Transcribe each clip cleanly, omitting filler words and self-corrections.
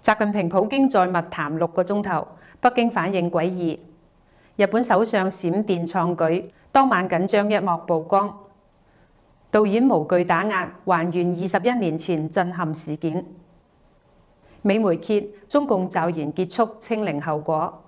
習近平普京在密談6個鐘頭，北京反應詭異。日本首相閃電創舉，當晚緊張一幕曝光。導演無懼打壓，還原21年前震撼事件。美媒揭中共驟然結束清零後果。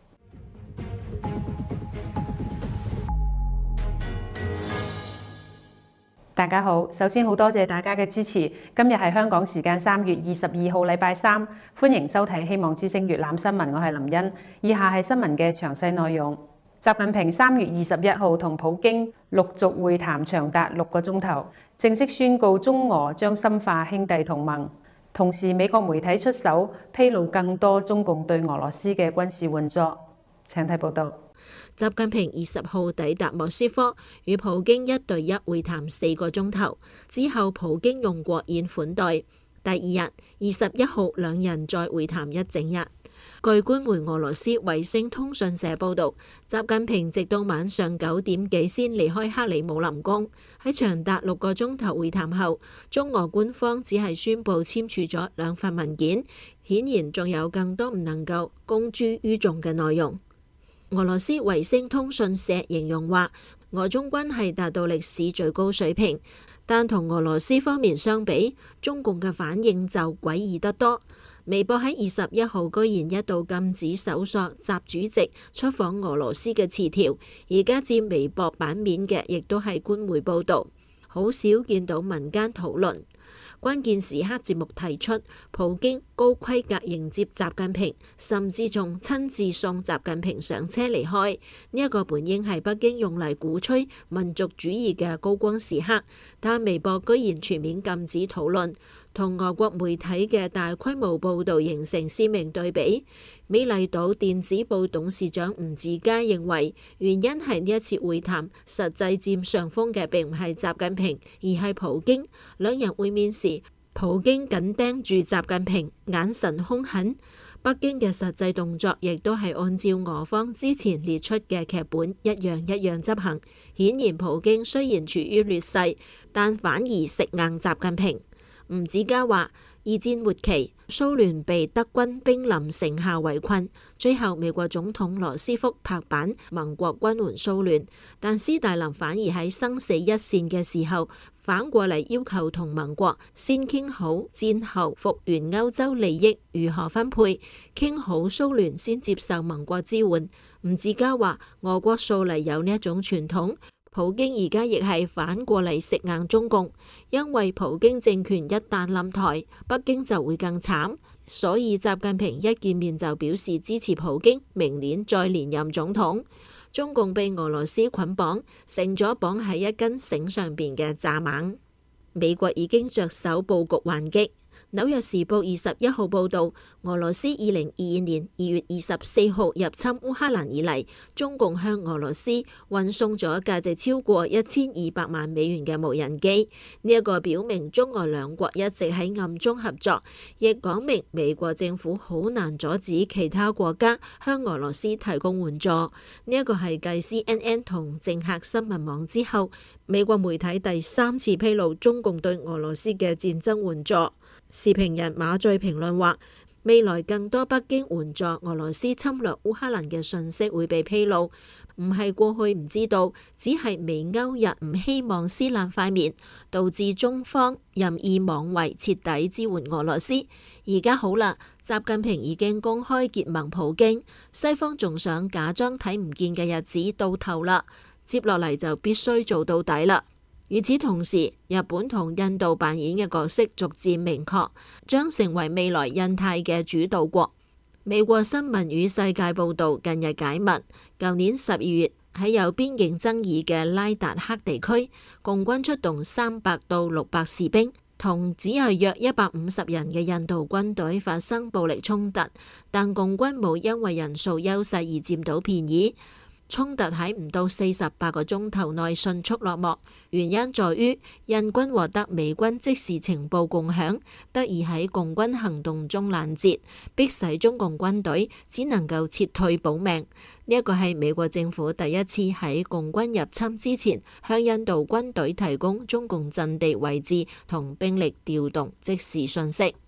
大家好，首先好多謝大家嘅支持。今日係香港時間3月22號禮拜三，歡迎收睇希望之聲粵覽新聞，我係林茵。以下係新聞嘅詳細內容。習近平3月21號同普京陸續會談長達6個鐘頭，正式宣告中俄將深化兄弟同盟。同時，美國媒體出手披露更多中共對俄羅斯嘅軍事援助。請睇報道。 習近平20號抵達莫斯科，與普京1對1會談4個鐘頭，之後普京用國宴款待。第二日21號兩人再會談一整日。據官媒俄羅斯衛星通訊社報導，習近平直到晚上9點幾先離開克里姆林宮。喺長達6個鐘頭會談後，中俄官方只係宣布簽署咗2份文件，顯然仲有更多唔能夠公諸於眾嘅內容。俄羅斯衛星通訊社形容話，俄中關係達到歷史最高水平，但同俄羅斯方面相比，中共嘅反應就詭異得多。微博喺21號居然一度禁止搜索習主席出訪俄羅斯嘅詞條，而家佔微博版面嘅亦都係官媒報導，好少見到民間討論。關鍵時刻節目提出，普京高規格迎接習近平，甚至仲親自送習近平上車離開。呢一個本應係北京用嚟鼓吹民族主義嘅高光時刻，但微博居然全面禁止討論，同俄國媒體嘅大規模報導形成鮮明對比。美麗島電子報董事長吳志嘉認為，原因係呢一次會談實際佔上風嘅並唔係習近平，而係普京。兩人會面時，普京緊盯住習近平，眼神兇狠。北京嘅實際動作亦都係按照俄方之前列出嘅劇本一樣一樣執行。顯然普京雖然處於劣勢，但反而食硬習近平。吳志嘉話：二戰末期，蘇聯被德軍兵臨城下圍困，最後美國總統羅斯福拍板，盟國軍援蘇聯，但斯大林反而喺生死一線嘅時候，反過嚟要求同盟國先傾好戰後復原歐洲利益如何分配，傾好蘇聯先接受盟國支援。吳志嘉話：俄國素嚟有呢一種傳統。普京而家亦係反過嚟食硬中共，因為普京政權一旦冧台，北京就會更慘。所以習近平一見面就表示支持普京明年再連任總統。中共被俄羅斯捆綁，成咗綁喺一根繩上邊嘅蚱蜢。美國已經着手佈局還擊。紐約時報21號報導，俄羅斯2022年2月24號入侵烏克蘭以嚟，中共向俄羅斯運送咗價值超過1200萬美元嘅無人機。呢一個表明中俄兩國一直喺暗中合作，亦講明美國政府好難阻止其他國家向俄羅斯提供援助。呢一個係繼 CNN 同政客新聞網之後，美國媒體第3次披露中共對俄羅斯嘅戰爭援助。時評人馬敘評論話，未來更多北京援助俄羅斯侵略烏克蘭嘅訊息會被披露，唔係過去唔知道，只係美歐日唔希望撕爛塊面，導致中方任意妄為，徹底支援俄羅斯。而家好啦，習近平已經公開結盟普京，西方仲想假裝睇唔見嘅日子到頭啦，接落嚟就必須做到底啦。與此同時，日本同印度扮演嘅角色逐漸明確，將成為未來印太嘅主導國。美國新聞與世界報導近日解密，舊年12月喺有邊境爭議嘅拉達克地區，共軍出動300到600士兵，同只有約150人嘅印度軍隊發生暴力衝突，但共軍冇因為人數優勢而佔到便宜。衝突喺唔到48個鐘頭內迅速落幕，原因在於印軍獲得美軍即時情報共享，得以喺共軍行動中攔截，迫使中共軍隊只能夠撤退保命。呢一個係美國政府第一次喺共軍入侵之前向印度軍隊提供中共陣地位置同兵力調動即時信息。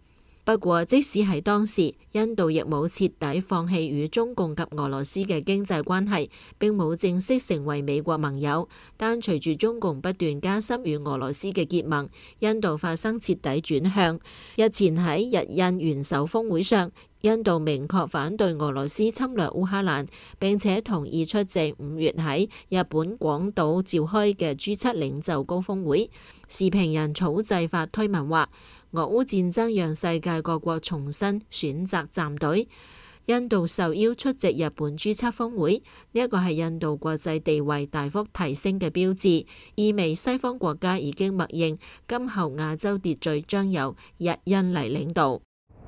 不過，即使係當時，印度亦冇徹底放棄與中共及俄羅斯嘅經濟關係，並冇正式成為美國盟友。但隨住中共不斷加深與俄羅斯嘅結盟，印度發生徹底轉向。日前喺日印元首峰會上，印度明確反對俄羅斯侵略烏克蘭，並且同意出席5月喺日本廣島召開嘅 G7 領袖高峰會。時評人草製法推文話：俄烏戰爭讓世界各國重新選擇站隊，印度受邀出席日本 G7 峰會，呢一個係印度國際地位大幅提升嘅標誌，意味西方國家已經默認今後亞洲秩序將由日印嚟領導。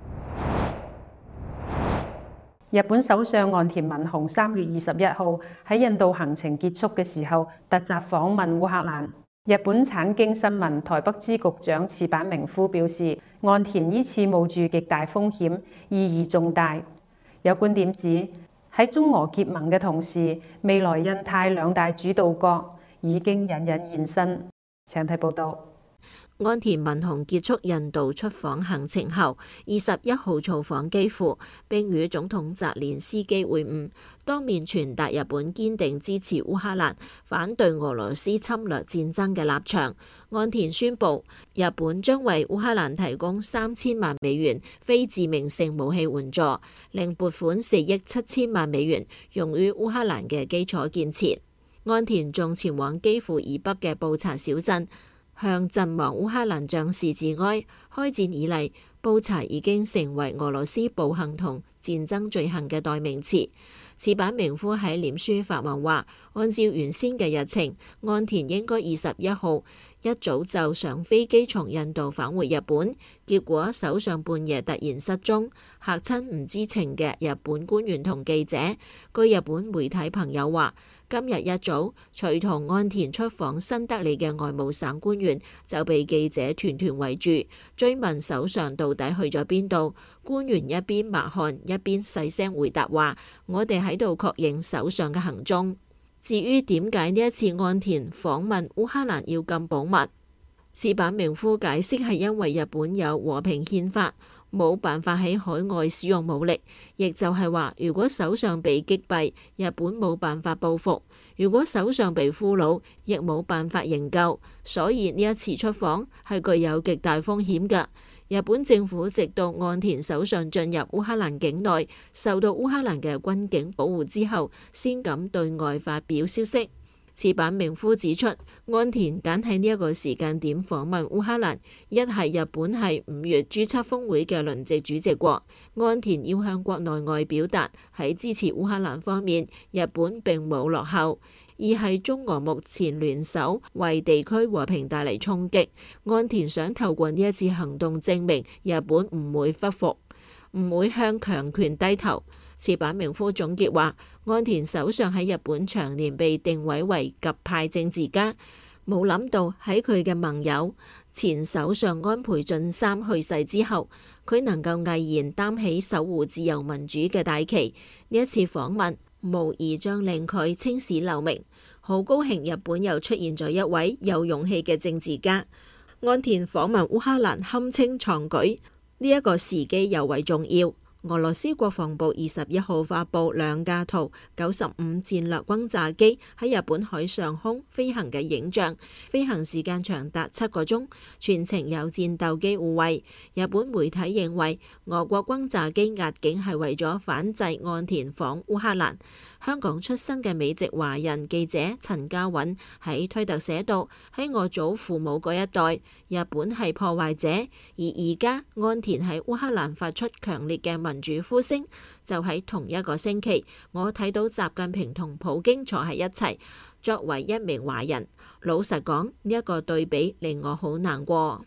日本首相岸田文雄3月21號喺印度行程結束嘅時候，突襲訪問烏克蘭。日本產經新聞台北支局長矢板明夫表示，岸田依次冒住極大風險，意義重大。有觀點指，喺中俄結盟嘅同時，未來印太兩大主導國已經隱隱現身。請睇報道。 岸田文雄結束印度出訪行程後，21號造訪基輔，並與總統澤連斯基會晤，當面傳達日本堅定支持烏克蘭、反對俄羅斯侵略戰爭嘅立場。岸田宣布，日本將為烏克蘭提供3000萬美元非致命性武器援助，另撥款4億7千萬美元用於烏克蘭嘅基礎建設。岸田仲前往基輔以北嘅布查小鎮，向陣亡烏克蘭將士致哀。開戰以嚟，布查已經成為俄羅斯暴行同戰爭罪行嘅代名詞。矢板明夫喺臉書發文話，按照原先嘅日程，岸田應該21號一早就上飛機從印度返回日本，結果首相半夜突然失蹤，嚇親唔知情嘅日本官員同記者。據日本媒體朋友話，今日一早，隨同岸田出訪新德里嘅外務省官員就被記者團團圍住，追問首相到底去咗邊度。官員一邊抹汗一邊細聲回答話：我哋喺度確認首相嘅行蹤。至於點解呢一次岸田訪問烏克蘭要咁保密，矢板明夫解釋係因為日本有和平憲法，冇辦法喺海外使用武力，亦就係話，如果首相被擊斃，日本冇辦法報復；如果首相被俘虜，亦冇辦法營救。所以呢一次出訪係具有極大風險嘅。日本政府直到岸田首相進入烏克蘭境內，受到烏克蘭嘅軍警保護之後，先敢對外發表消息。矢板明夫指出，岸田揀喺呢一個時間點訪問烏克蘭，一係日本係5月 G7 峰會嘅輪值主席國，岸田要向國內外表達喺支持烏克蘭方面，日本並冇落後；二係中俄目前聯手為地區和平帶嚟衝擊，岸田想透過呢一次行動證明日本唔會屈服，唔會向強權低頭。矢板明夫總結話，岸田首相喺日本長年被定位為極派政治家，冇諗到喺佢嘅盟友前首相安倍晉三去世之後，佢能夠毅然擔起守護自由民主嘅大旗。呢一次訪問無疑將令佢青史留名。好高興日本又出現咗一位有勇氣嘅政治家。岸田訪問烏克蘭堪稱創舉，呢一個時機尤為重要。俄羅斯國防部21號發布2架圖95戰略轟炸機喺日本海上空飛行嘅影像，飛行時間長達7個鐘，全程有戰鬥機護衛。日本媒體認為俄國轟炸機壓境係為咗反制岸田訪烏克蘭。香港出生嘅美籍華人記者陳家韻喺推特寫道：喺我祖父母嗰一代，日本係破壞者，而而家岸田喺烏克蘭發出強烈嘅民主呼聲。就喺同一個星期，我睇到習近平同普京坐喺一齊。作為一名華人，老實講，呢一個對比令我好難過。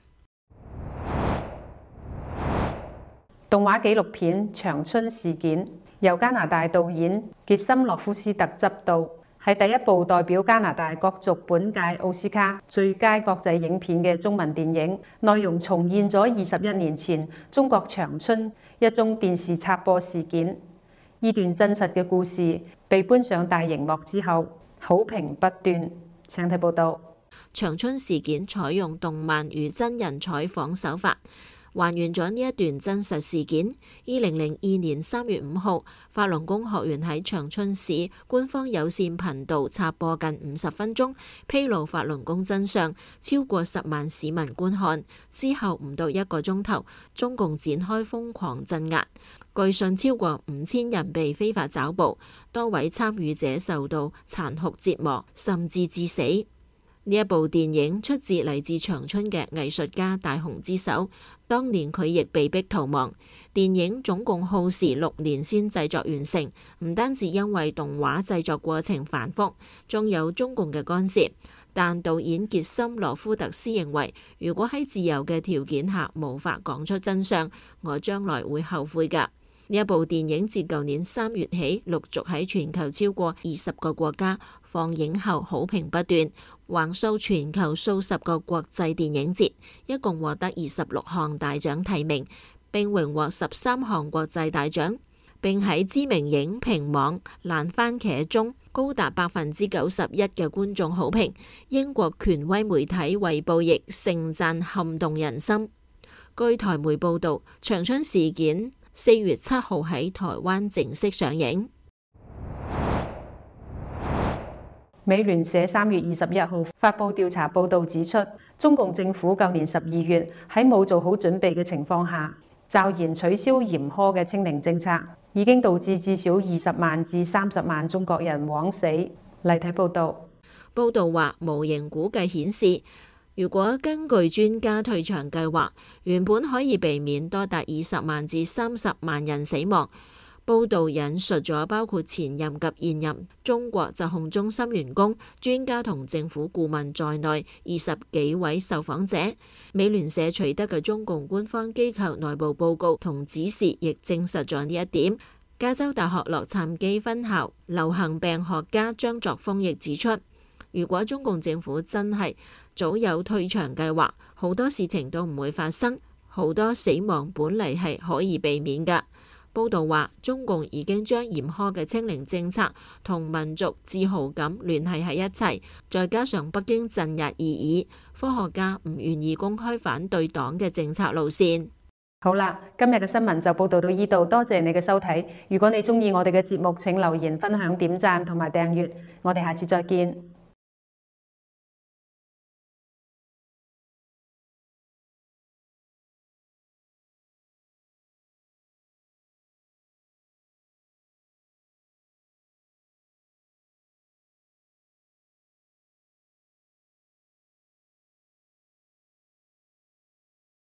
動畫紀錄片《長春事件》由加拿大導演傑森洛夫斯特執導，係第一部代表加拿大角逐本屆奧斯卡最佳國際影片嘅中文電影。內容重現咗21年前中國長春一宗電視插播事件。呢段真實嘅故事被搬上大熒幕之後，好評不斷。請睇報道。 長春事件採用動漫與真人採訪手法， 還原咗呢一段真實事件。2002年3月5號，法輪功學員喺長春市官方有線頻道插播近50分鐘，披露法輪功真相，超過10萬市民觀看。之後唔到1個鐘頭，中共展開瘋狂鎮壓，據信超過5000人被非法抓捕，多位參與者受到殘酷折磨，甚至致死。呢一部電影出自嚟自長春嘅藝術家大雄之手，當年佢亦被逼逃亡。電影總共耗時6年先製作完成，唔單止因為動畫製作過程繁複，仲有中共嘅干涉。但導演傑森羅夫特斯認為，如果喺自由嘅條件下無法講出真相，我將來會後悔㗎。呢一部電影自舊年3月起，陸續喺全球超過20個國家放映後，好評不斷，橫掃全球數十個國際電影節，一共獲得26項大獎提名，並榮獲13項國際大獎，並喺知名影評網爛番茄中高達91%嘅觀眾好評。英國權威媒體衛報亦盛讚撼動人心。據台媒報導，長春事件4月7號喺台灣正式上映。 美聯社3月21號發布調查報導指出，中共政府舊年12月喺冇做好準備嘅情況下，驟然取消嚴苛嘅清零政策，已經導致至少20萬至30萬中國人枉死。嚟睇報導。 報導話，模型估計顯示，如果根據專家退場計劃，原本可以避免多達20萬至30萬人死亡。報導引述咗包括前任及現任中國疾控中心員工、專家同政府顧問在內20幾位受訪者。美聯社取得嘅中共官方機構內部報告同指示亦證實咗呢一點。加州大學洛杉磯分校流行病學家張作峰亦指出，如果中共政府真係早有退場計劃，好多事情都唔會發生，好多死亡本嚟係可以避免㗎。報導話，中共已經將嚴苛嘅清零政策同民族自豪感聯繫喺一齊，再加上北京鎮壓異議，科學家唔願意公開反對黨嘅政策路線。 好啦，今日嘅新聞就報導到呢度，多謝你嘅收睇。如果你鍾意我哋嘅節目，請留言、分享、點讚同埋訂閱。我哋下次再見。